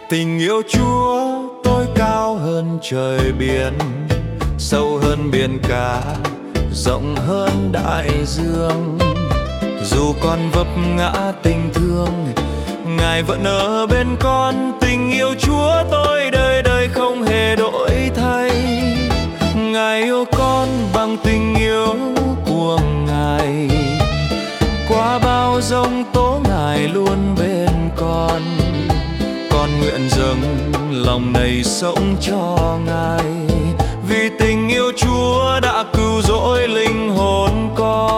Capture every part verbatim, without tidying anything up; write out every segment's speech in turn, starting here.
Tình yêu Chúa tôi cao hơn trời biển, sâu hơn biển cả, rộng hơn đại dương. Dù con vấp ngã tình thương, Ngài vẫn ở bên con. Tình yêu Chúa tôi đời đời không hề đổi thay. Ngài yêu con bằng tình yêu của Ngài, qua bao giông tố Ngài luôn bên con. Con nguyện dâng lòng này sống cho Ngài, vì tình yêu Chúa đã cứu rỗi linh hồn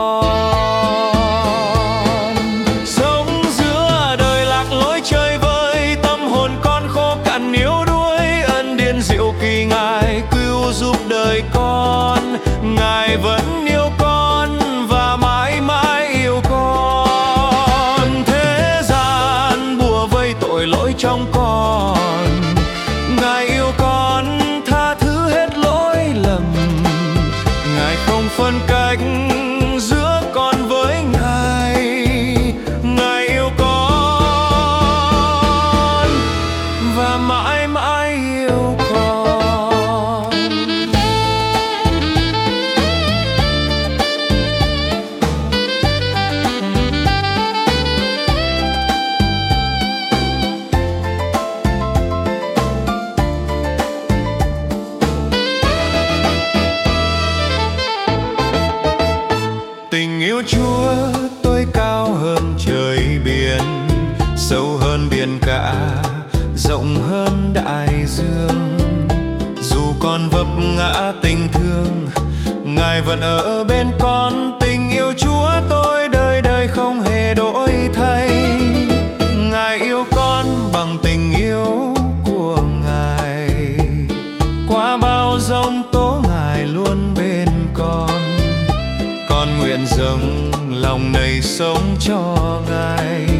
con. Sống giữa đời lạc lối chơi vơi, tâm hồn con khô cạn yếu đuối. Ân điển diệu kỳ Ngài cứu giúp đời con. Ngài vẫn yêu con và mãi mãi yêu con. Thế gian bùa vây tội lỗi trong con, Ngài yêu con tha thứ hết lỗi lầm. Ngài không phân cách giữa con với Ngài. Ngài yêu con và mãi mãi yêu con. Tình yêu Chúa tôi cao hơn trời biển, sâu hơn biển cả, rộng hơn đại dương. Dù con vấp ngã tình thương, Ngài vẫn ở bên con. Tình yêu Chúa tôi đời đời không hề đổi thay. Ngài yêu con bằng tình yêu của Ngài, qua bao giông tố Ngài luôn bên con. Con nguyện dâng lòng này sống cho Ngài,